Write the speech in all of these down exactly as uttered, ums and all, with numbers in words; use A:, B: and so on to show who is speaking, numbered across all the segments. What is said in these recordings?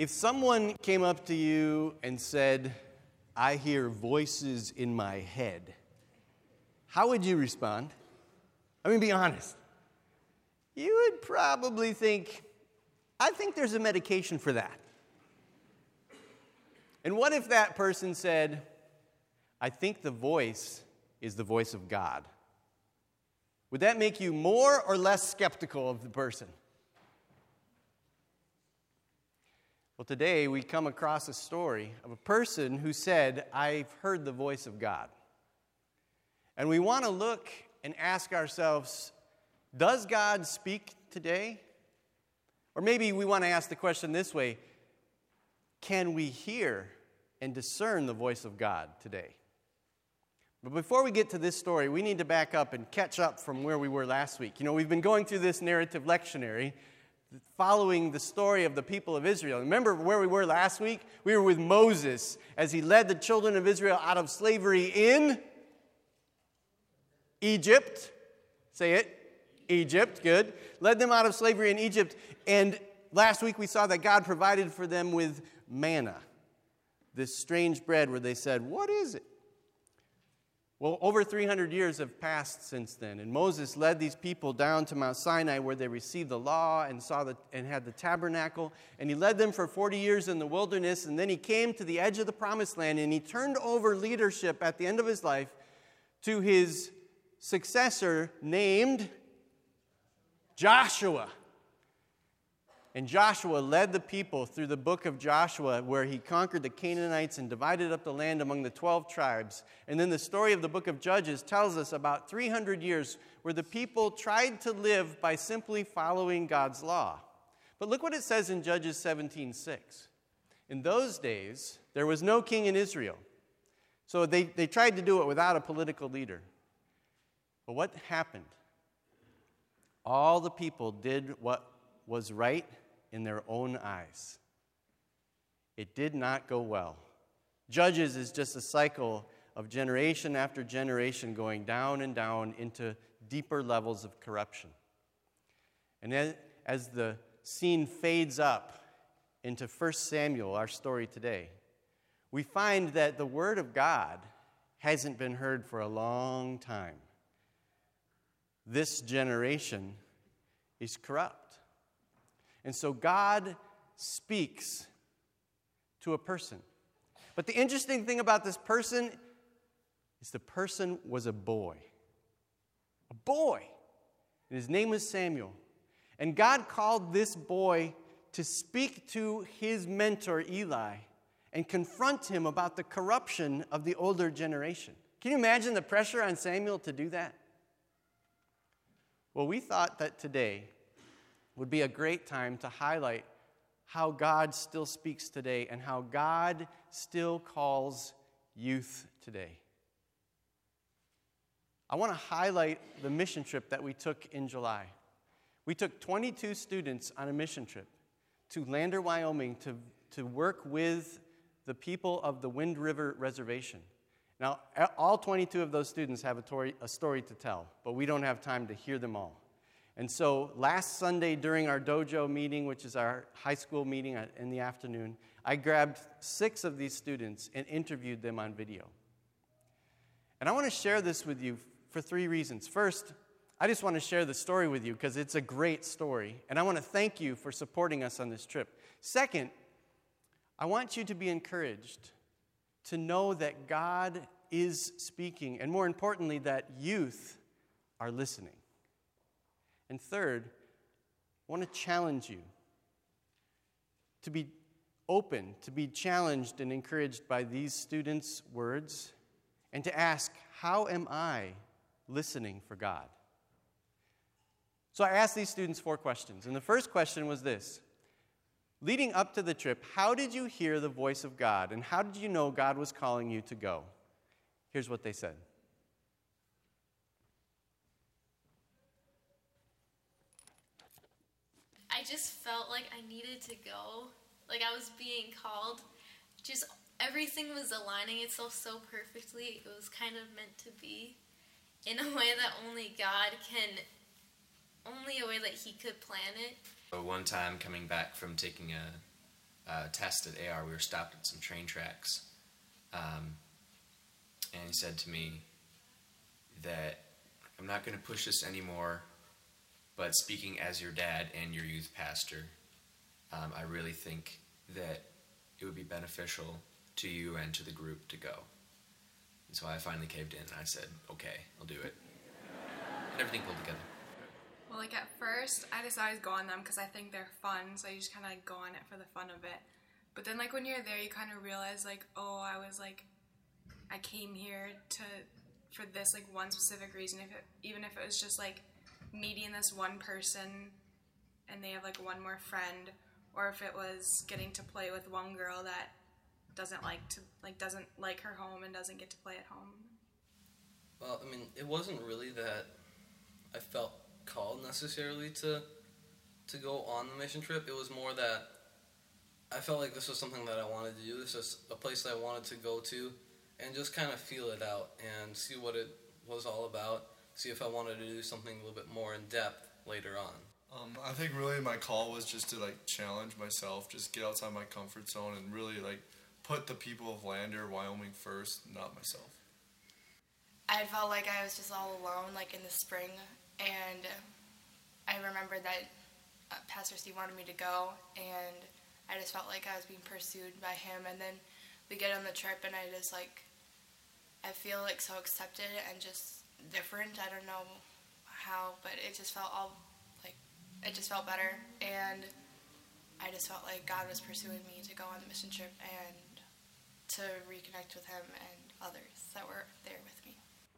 A: If someone came up to you and said, "I hear voices in my head," how would you respond? I mean, be honest. You would probably think, I think there's a medication for that. And what if that person said, "I think the voice is the voice of God"? Would that make you more or less skeptical of the person? Well, today we come across a story of a person who said, "I've heard the voice of God." And we want to look and ask ourselves, does God speak today? Or maybe we want to ask the question this way: can we hear and discern the voice of God today? But before we get to this story, we need to back up and catch up from where we were last week. You know, we've been going through this narrative lectionary following the story of the people of Israel. Remember where we were last week? We were with Moses as he led the children of Israel out of slavery in Egypt. Say it. Egypt. Good. Led them out of slavery in Egypt. And last week we saw that God provided for them with manna, this strange bread where they said, "What is it?" Well, over three hundred years have passed since then, and Moses led these people down to Mount Sinai where they received the law and saw the, and had the tabernacle, and he led them for forty years in the wilderness, and then he came to the edge of the promised land, and he turned over leadership at the end of his life to his successor named Joshua. And Joshua led the people through the book of Joshua, where he conquered the Canaanites and divided up the land among the twelve tribes. And then the story of the book of Judges tells us about three hundred years where the people tried to live by simply following God's law. But look what it says in Judges seventeen six. In those days, there was no king in Israel. So they, they tried to do it without a political leader. But what happened? All the people did what was right in their own eyes. It did not go well. Judges is just a cycle of generation after generation going down and down into deeper levels of corruption. And then, as the scene fades up into First Samuel, our story today, we find that the Word of God hasn't been heard for a long time. This generation is corrupt. And so God speaks to a person. But the interesting thing about this person is the person was a boy. A boy. And his name was Samuel. And God called this boy to speak to his mentor, Eli, and confront him about the corruption of the older generation. Can you imagine the pressure on Samuel to do that? Well, we thought that today would be a great time to highlight how God still speaks today and how God still calls youth today. I want to highlight the mission trip that we took in July. We took twenty-two students on a mission trip to Lander, Wyoming to, to work with the people of the Wind River Reservation. Now, all twenty-two of those students have a, tori- a story to tell, but we don't have time to hear them all. And so last Sunday during our dojo meeting, which is our high school meeting in the afternoon, I grabbed six of these students and interviewed them on video. And I want to share this with you for three reasons. First, I just want to share the story with you because it's a great story, and I want to thank you for supporting us on this trip. Second, I want you to be encouraged to know that God is speaking, and more importantly, that youth are listening. And third, I want to challenge you to be open, to be challenged and encouraged by these students' words, and to ask, how am I listening for God? So I asked these students four questions, and the first question was this. Leading up to the trip, how did you hear the voice of God, and how did you know God was calling you to go? Here's what they said.
B: I just felt like I needed to go, like I was being called. Just everything was aligning itself so perfectly. It was kind of meant to be in a way that only God can, only a way that he could plan it.
C: One time coming back from taking a, uh, test at A R, we were stopped at some train tracks. Um, and he said to me that I'm not going to push this anymore, but speaking as your dad and your youth pastor, um, I really think that it would be beneficial to you and to the group to go. And so I finally caved in and I said, okay, I'll do it. And everything pulled together.
D: Well, like at first, I just always go on them because I think they're fun, so you just kind of like go on it for the fun of it. But then like when you're there, you kind of realize like, oh, I was like, I came here to, for this like one specific reason, if it, even if it was just like meeting this one person and they have like one more friend, or if it was getting to play with one girl that doesn't like to, like doesn't like her home and doesn't get to play at home.
E: Well, I mean, it wasn't really that I felt called necessarily to to go on the mission trip. It was more that I felt like this was something that I wanted to do. This was a place that I wanted to go to and just kind of feel it out and see what it was all about, see if I wanted to do something a little bit more in depth later on.
F: Um, I think really my call was just to like challenge myself, just get outside my comfort zone and really like put the people of Lander, Wyoming first, not myself.
G: I felt like I was just all alone like in the spring, and I remember that uh, Pastor Steve wanted me to go, and I just felt like I was being pursued by him. And then we get on the trip and I just like I feel like so accepted and just different. I don't know how, but it just felt all like it just felt better, and I just felt like God was pursuing me to go on the mission trip and to reconnect with him and others that were there with me.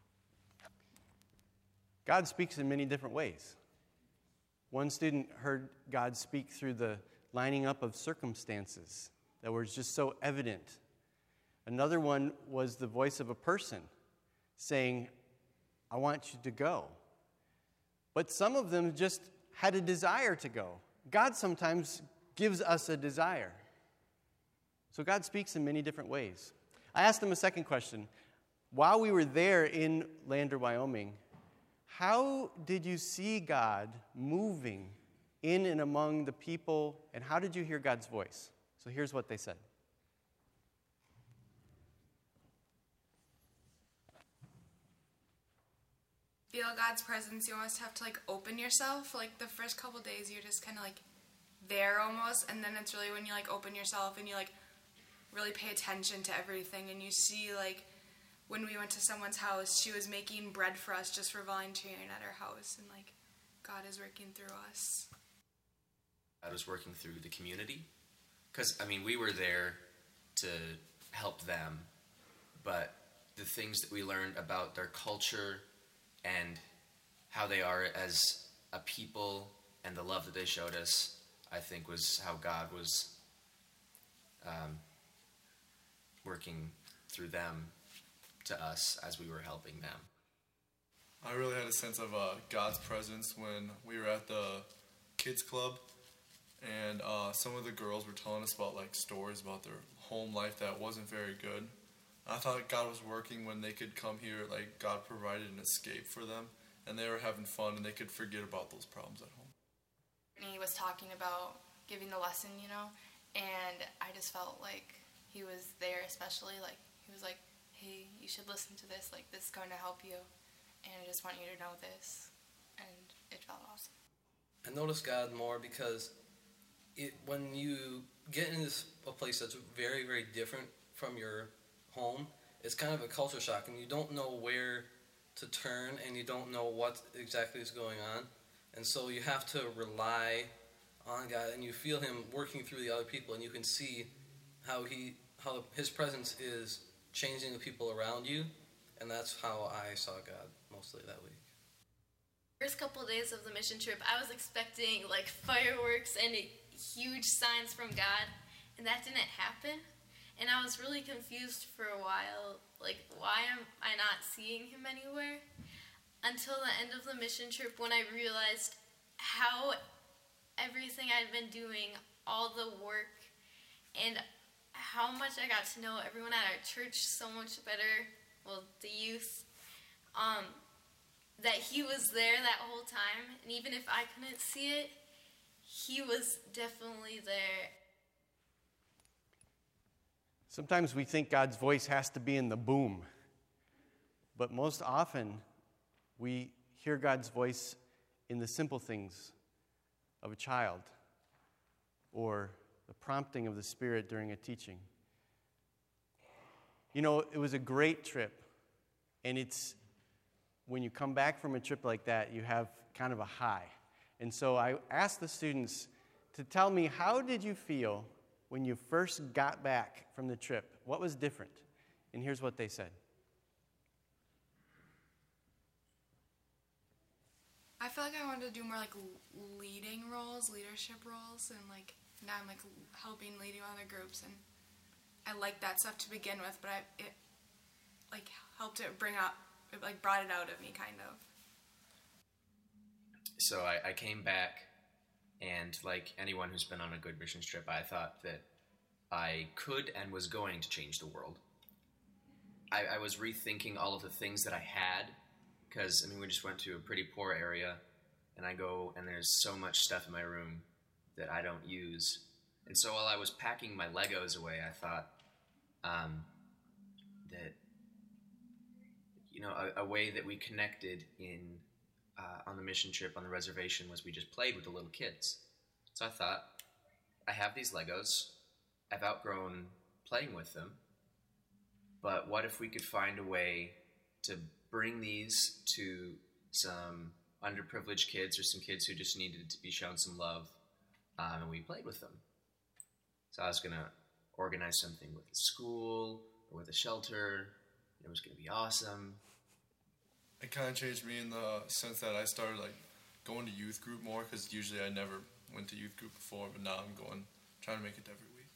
A: God speaks in many different ways. One student heard God speak through the lining up of circumstances that were just so evident. Another one was the voice of a person saying, I want you to go. But some of them just had a desire to go. God sometimes gives us a desire. So God speaks in many different ways. I asked him a second question. While we were there in Lander, Wyoming, how did you see God moving in and among the people, and how did you hear God's voice? So here's what they said.
D: Feel God's presence, you almost have to like open yourself. Like the first couple days you're just kind of like there almost, and then it's really when you like open yourself and you like really pay attention to everything, and you see like when we went to someone's house, she was making bread for us just for volunteering at her house, and like God is working through us.
C: God was working through the community, because I mean we were there to help them, but the things that we learned about their culture and how they are as a people and the love that they showed us, I think was how God was um, working through them to us as we were helping them.
F: I really had a sense of uh, God's presence when we were at the kids club, and uh, some of the girls were telling us about like stories about their home life that wasn't very good. I thought God was working when they could come here, like God provided an escape for them, and they were having fun, and they could forget about those problems at home.
G: And he was talking about giving the lesson, you know, and I just felt like he was there, especially like he was like, hey, you should listen to this, like this is going to help you, and I just want you to know this, and it felt awesome.
E: I noticed God more because it when you get into this, a place that's very, very different from your home, it's kind of a culture shock, and you don't know where to turn, and you don't know what exactly is going on, and so you have to rely on God, and you feel him working through the other people, and you can see how he how his presence is changing the people around you, and that's how I saw God mostly that week.
B: First couple of days of the mission trip, I was expecting like fireworks and huge signs from God, and that didn't happen. And I was really confused for a while, like, why am I not seeing him anywhere? Until the end of the mission trip, when I realized how everything I'd been doing, all the work, and how much I got to know everyone at our church so much better, well, the youth, um, that he was there that whole time. And even if I couldn't see it, he was definitely there.
A: Sometimes we think God's voice has to be in the boom, but most often we hear God's voice in the simple things of a child or the prompting of the Spirit during a teaching. You know, it was a great trip, and it's when you come back from a trip like that, you have kind of a high. And so I asked the students to tell me, how did you feel when you first got back from the trip? What was different? And here's what they said.
D: I feel like I wanted to do more like leading roles, leadership roles, and like now I'm like helping leading other groups, and I like that stuff to begin with, but I, it like helped it bring up, it like brought it out of me kind of.
C: So I, I came back, and like anyone who's been on a good missions trip, I thought that I could and was going to change the world. I, I was rethinking all of the things that I had, because, I mean, we just went to a pretty poor area, and I go, and there's so much stuff in my room that I don't use. And so while I was packing my Legos away, I thought um, that, you know, a, a way that we connected in uh, on the mission trip on the reservation was we just played with the little kids. So I thought, I have these Legos. I've outgrown playing with them. But what if we could find a way to bring these to some underprivileged kids or some kids who just needed to be shown some love, um, and we played with them. So I was going to organize something with the school or with a shelter. It was going to be awesome.
F: It kind of changed me in the sense that I started like going to youth group more, because usually I never went to youth group before, but now I'm going, trying to make it every week.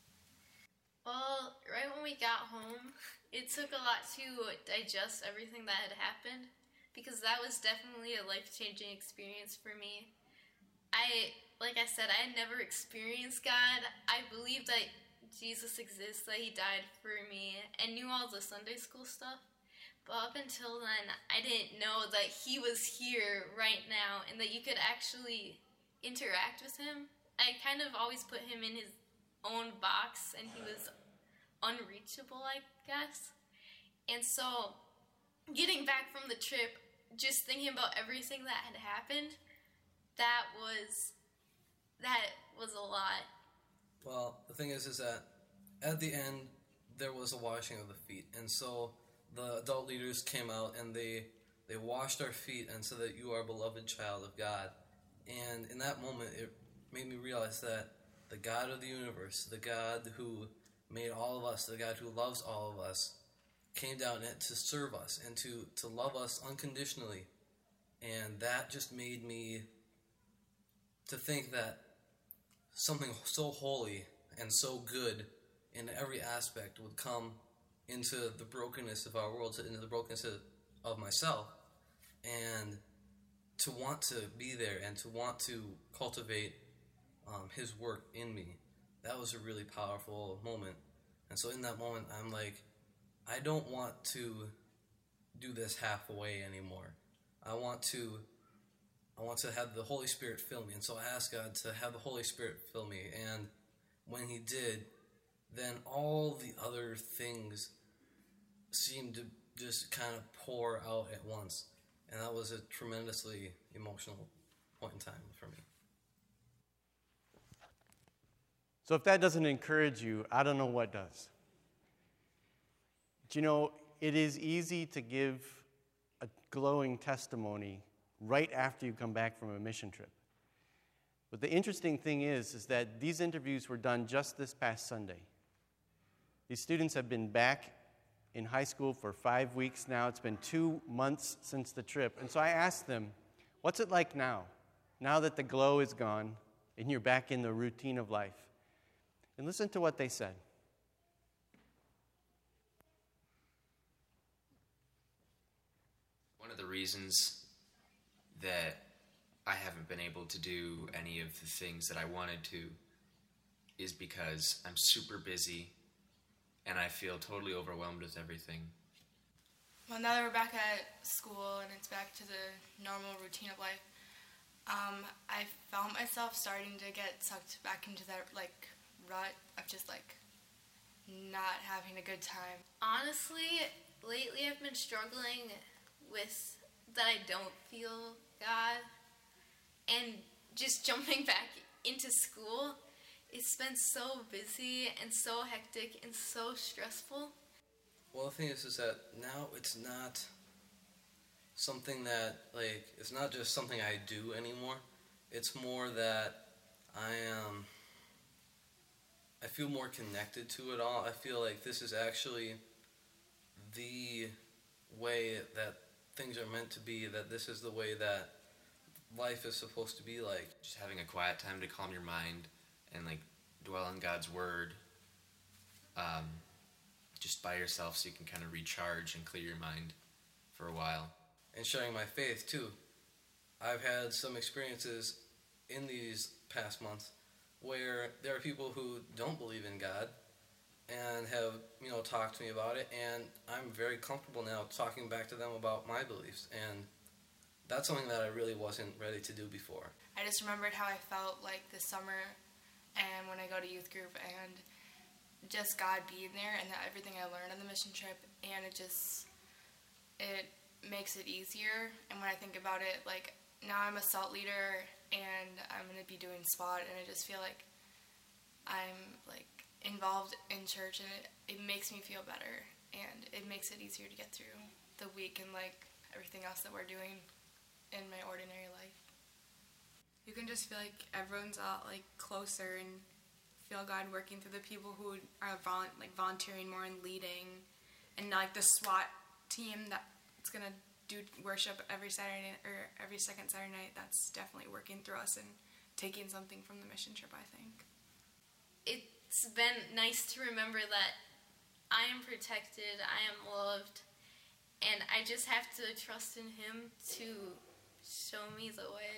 B: Well, right when we got home, it took a lot to digest everything that had happened, because that was definitely a life-changing experience for me. I, like I said, I had never experienced God. I believed that Jesus exists, that he died for me, and knew all the Sunday school stuff. But up until then, I didn't know that he was here right now and that you could actually interact with him. I kind of always put him in his own box, and he was unreachable, I guess. And so, getting back from the trip, just thinking about everything that had happened, that was, that was a lot.
E: Well, the thing is, is that at the end, there was a washing of the feet. And so the adult leaders came out and they, they washed our feet and said that you are a beloved child of God. And in that moment, it made me realize that the God of the universe, the God who made all of us, the God who loves all of us, came down to serve us and to, to love us unconditionally. And that just made me to think that something so holy and so good in every aspect would come into the brokenness of our world, into the brokenness of, of myself, and to want to be there and to want to cultivate um, his work in me. That was a really powerful moment. And so in that moment, I'm like, I don't want to do this halfway anymore. I want to I want to have the Holy Spirit fill me. And so I asked God to have the Holy Spirit fill me. And when he did, then all the other things seemed to just kind of pour out at once. And that was a tremendously emotional point in time for me.
A: So if that doesn't encourage you, I don't know what does. But you know, it is easy to give a glowing testimony right after you come back from a mission trip. But the interesting thing is, is that these interviews were done just this past Sunday. These students have been back in high school for five weeks now. It's been two months since the trip. And so I asked them, what's it like now? Now that the glow is gone and you're back in the routine of life. And listen to what they said.
C: One of the reasons that I haven't been able to do any of the things that I wanted to is because I'm super busy and I feel totally overwhelmed with everything.
G: Well, now that we're back at school and it's back to the normal routine of life, um, I found myself starting to get sucked back into that like rut of just like not having a good time.
B: Honestly, lately I've been struggling with that I don't feel God. And just jumping back into school, it's been so busy and so hectic and so stressful.
E: Well, the thing is, is that now it's not something that, like, it's not just something I do anymore. It's more that I am, I feel more connected to it all. I feel like this is actually the way that things are meant to be, that this is the way that life is supposed to be like.
C: Just having a quiet time to calm your mind and like dwell on God's word, um, just by yourself, so you can kind of recharge and clear your mind for a while.
E: And sharing my faith too. I've had some experiences in these past months where there are people who don't believe in God and have, you know, talked to me about it, and I'm very comfortable now talking back to them about my beliefs, and that's something that I really wasn't ready to do before.
G: I just remembered how I felt like this summer and when I go to youth group, and just God being there and that everything I learned on the mission trip, and it just, it makes it easier. And when I think about it, like, now I'm a SALT leader and I'm going to be doing SPOT, and I just feel like I'm like involved in church, and it, it makes me feel better, and it makes it easier to get through the week and like everything else that we're doing in my ordinary life.
D: You can just feel like everyone's all like closer and feel God working through the people who are volu- like volunteering more and leading, and like the SWAT team that's gonna do worship every Saturday or every second Saturday night. That's definitely working through us and taking something from the mission trip, I think.
B: It's been nice to remember that I am protected, I am loved, and I just have to trust in Him to show me the way.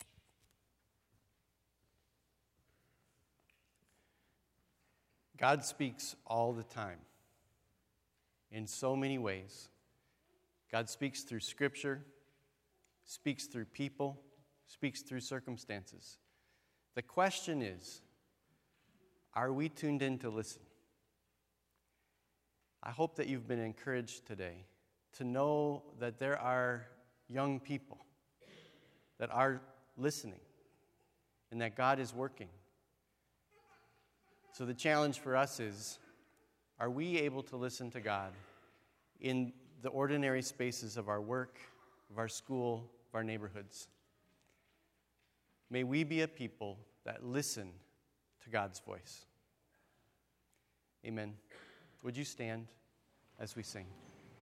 A: God speaks all the time in so many ways. God speaks through Scripture, speaks through people, speaks through circumstances. The question is, are we tuned in to listen? I hope that you've been encouraged today to know that there are young people that are listening and that God is working. So the challenge for us is, are we able to listen to God in the ordinary spaces of our work, of our school, of our neighborhoods? May we be a people that listen to God's voice. Amen. Would you stand as we sing?